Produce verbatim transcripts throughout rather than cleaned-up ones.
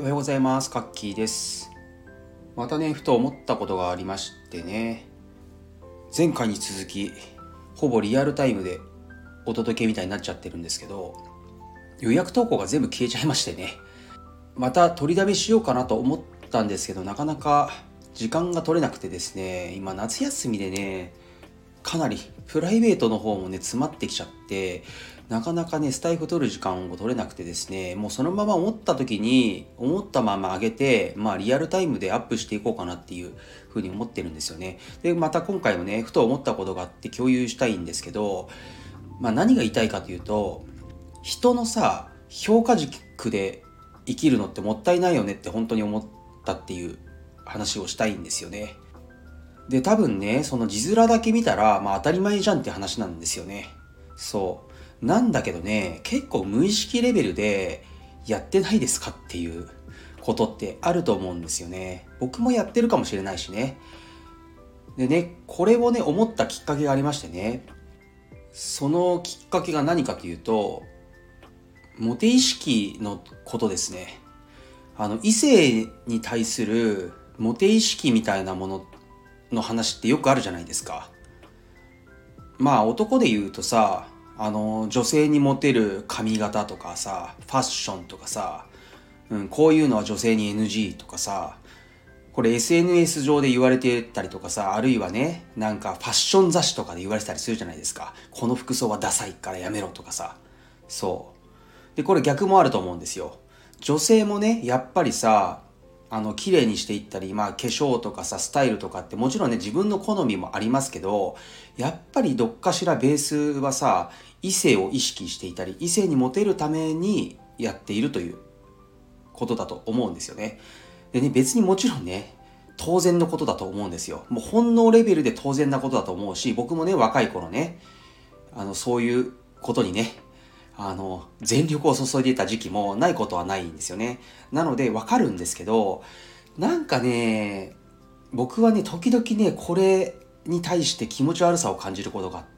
おはようございます。カッキーです。またね、ふと思ったことがありましてね、前回に続き、ほぼリアルタイムでお届けみたいになっちゃってるんですけど、予約投稿が全部消えちゃいましてね、また取りだめしようかなと思ったんですけど、なかなか時間が取れなくてですね、今夏休みでね、かなりプライベートの方もね詰まってきちゃって、なかなかねスタイフ取る時間を取れなくてですね、もうそのまま思った時に思ったまま上げて、まあリアルタイムでアップしていこうかなっていうふうに思ってるんですよね。でまた今回もねふと思ったことがあって共有したいんですけど、まあ何が言いたいかというと、人のさ評価軸で生きるのってもったいないよねって本当に思ったっていう話をしたいんですよね。で多分ねその字面だけ見たらまあ当たり前じゃんって話なんですよね。そうなんだけどね、結構無意識レベルでやってないですかっていうことってあると思うんですよね。僕もやってるかもしれないしね。でねこれをね思ったきっかけがありましてね、そのきっかけが何かというと、モテ意識のことですね。あの異性に対するモテ意識みたいなものの話ってよくあるじゃないですか。まあ男で言うとさ、あの女性にモテる髪型とかさ、ファッションとかさ、うん、こういうのは女性に エヌジー とかさ、これ エスエヌエス 上で言われてたりとかさ、あるいはねなんかファッション雑誌とかで言われてたりするじゃないですか。この服装はダサいからやめろとかさ。そうでこれ逆もあると思うんですよ。女性もねやっぱりさ、あの綺麗にしていったり、まあ化粧とかさスタイルとかってもちろんね自分の好みもありますけど、やっぱりどっかしらベースはさ異性を意識していたり、異性にモテるためにやっているということだと思うんですよね。でね別にもちろんね当然のことだと思うんですよ。もう本能レベルで当然なことだと思うし、僕もね若い頃ねあのそういうことにねあの全力を注いでいた時期もないことはないんですよね。なのでわかるんですけど、なんかね僕はね時々ねこれに対して気持ち悪さを感じることがあって、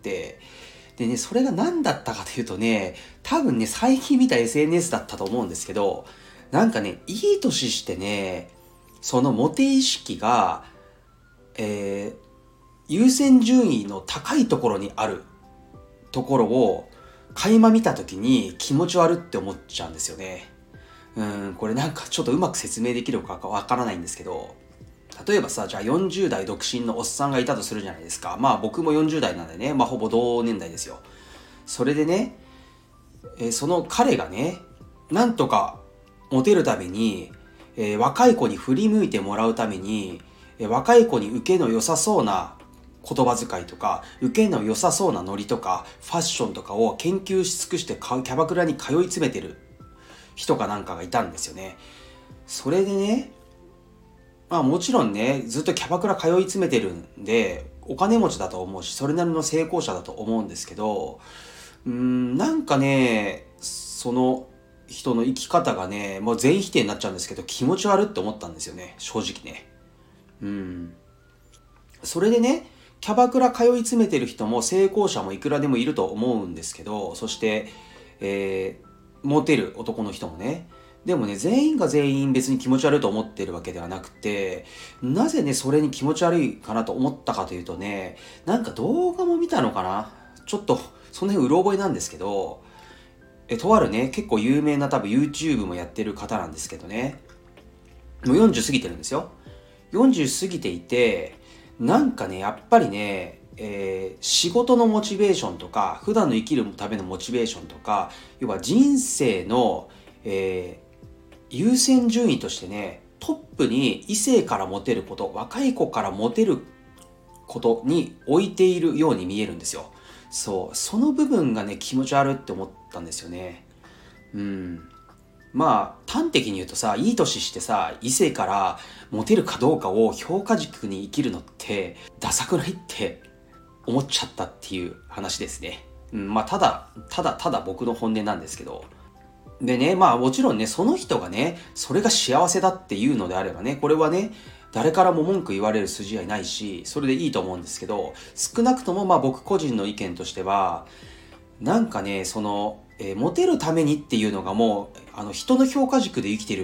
でねそれが何だったかというとね、多分ね最近見た エスエヌエス だったと思うんですけど、なんかねいい年してねそのモテ意識が、えー、優先順位の高いところにあるところを垣間見た時に気持ち悪って思っちゃうんですよね。うんこれなんかちょっとうまく説明できるかわからないんですけど、例えばさじゃあよんじゅう代独身のおっさんがいたとするじゃないですか。まあ僕もよんじゅう代なんでね、まあほぼ同年代ですよ。それでね、えーその彼がねなんとかモテるために、えー若い子に振り向いてもらうために、えー若い子に受けの良さそうな言葉遣いとか受けの良さそうなノリとかファッションとかを研究し尽くしてキャバクラに通い詰めてる人かなんかがいたんですよね。それでね、まあもちろんねずっとキャバクラ通い詰めてるんでお金持ちだと思うし、それなりの成功者だと思うんですけど、うーんなんかねその人の生き方がねもう全否定になっちゃうんですけど、気持ち悪って思ったんですよね正直ね。うんそれでねキャバクラ通い詰めてる人も成功者もいくらでもいると思うんですけど、そして、えー、モテる男の人もね、でもね全員が全員別に気持ち悪いと思ってるわけではなくて、なぜねそれに気持ち悪いかなと思ったかというとね、なんか動画も見たのかな、ちょっとその辺うろ覚えなんですけど、えとあるね結構有名な多分 YouTube もやってる方なんですけどね、もうよんじゅう過ぎてるんですよ。よんじゅう過ぎていて、なんかねやっぱりね、えー仕事のモチベーションとか普段の生きるためのモチベーションとか、要は人生の、えー優先順位としてねトップに異性からモテること、若い子からモテることに置いているように見えるんですよ。そうその部分がね気持ち悪いって思ったんですよね。うんまあ端的に言うとさ、いい年してさ異性からモテるかどうかを評価軸に生きるのってダサくないって思っちゃったっていう話ですね。うん、まあただただただ僕の本音なんですけど、でねまあもちろんねその人がねそれが幸せだっていうのであればね、これはね誰からも文句言われる筋合いないし、それでいいと思うんですけど、少なくともまあ僕個人の意見としては、なんかねその、えーモテるためにっていうのがもうあの人の評価軸で生きてる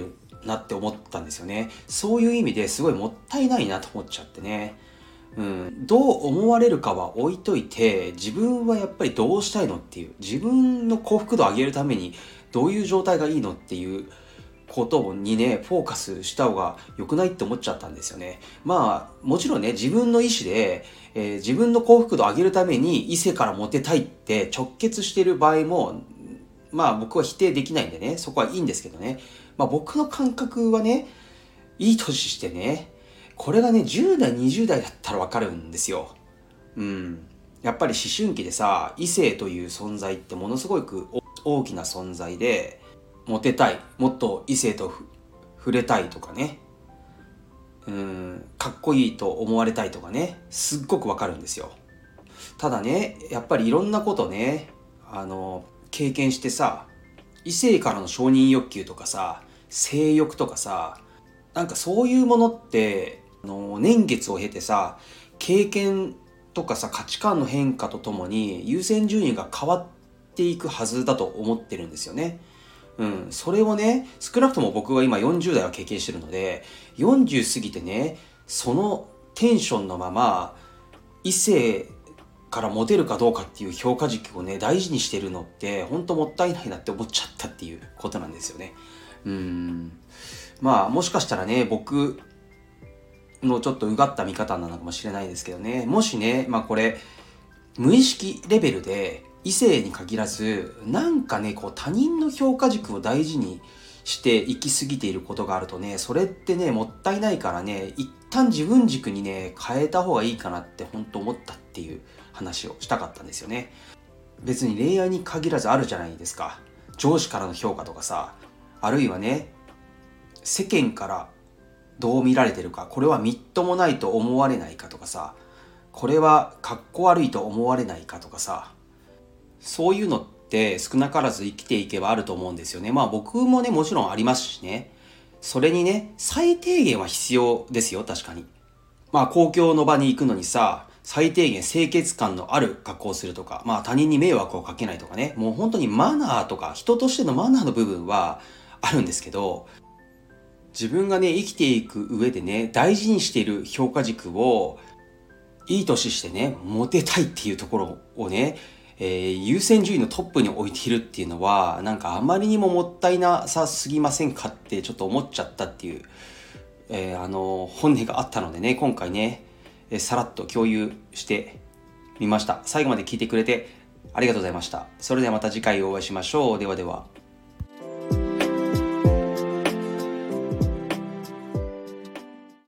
なって思ったんですよね。そういう意味ですごいもったいないなと思っちゃってね。うん、どう思われるかは置いといて、自分はやっぱりどうしたいのっていう、自分の幸福度を上げるためにどういう状態がいいのっていうことにね、フォーカスした方が良くないって思っちゃったんですよね。まあ、もちろんね、自分の意思で、えー自分の幸福度を上げるために異性からモテたいって直結してる場合も、まあ僕は否定できないんでね、そこはいいんですけどね。まあ僕の感覚はね、いい年してね、これがね、じゅう代、にじゅう代だったらわかるんですよ。うん。やっぱり思春期でさ、異性という存在ってものすごく大きな存在で、モテたい、もっと異性と触れたいとかね、うん、かっこいいと思われたいとかね、すっごくわかるんですよ。ただね、やっぱりいろんなことね、あの、経験してさ、異性からの承認欲求とかさ、性欲とかさ、なんかそういうものって、あの、年月を経てさ、経験とかさ、価値観の変化とともに優先順位が変わっていくはずだと思ってるんですよね。うん、それをね、少なくとも僕は今よんじゅう代は経験してるので、よんじゅう過ぎてね、そのテンションのまま、異性からモテるかどうかっていう評価軸をね、大事にしてるのって、ほんともったいないなって思っちゃったっていうことなんですよね。うーん。まあ、もしかしたらね、僕のちょっとうがった見方なのかもしれないですけどね、もしね、まあこれ、無意識レベルで異性に限らずなんかねこう他人の評価軸を大事にして行き過ぎていることがあるとね、それってねもったいないからね、一旦自分軸にね変えた方がいいかなって本当思ったっていう話をしたかったんですよね。別に恋愛に限らずあるじゃないですか。上司からの評価とかさ、あるいはね世間からどう見られてるか、これはみっともないと思われないかとかさ、これはかっこ悪いと思われないかとかさ、そういうのって少なからず生きていけばあると思うんですよね。まあ僕もね、もちろんありますしね。それにね、最低限は必要ですよ、確かに。まあ公共の場に行くのにさ、最低限清潔感のある格好をするとか、まあ他人に迷惑をかけないとかね、もう本当にマナーとか人としてのマナーの部分はあるんですけど、自分がね、生きていく上でね、大事にしている評価軸をいい年してね、モテたいっていうところをね、えー優先順位のトップに置いているっていうのは、なんかあまりにももったいなさすぎませんかってちょっと思っちゃったっていう、えーあの、本音があったのでね、今回ね、えーさらっと共有してみました。最後まで聞いてくれてありがとうございました。それではまた次回お会いしましょう。ではでは。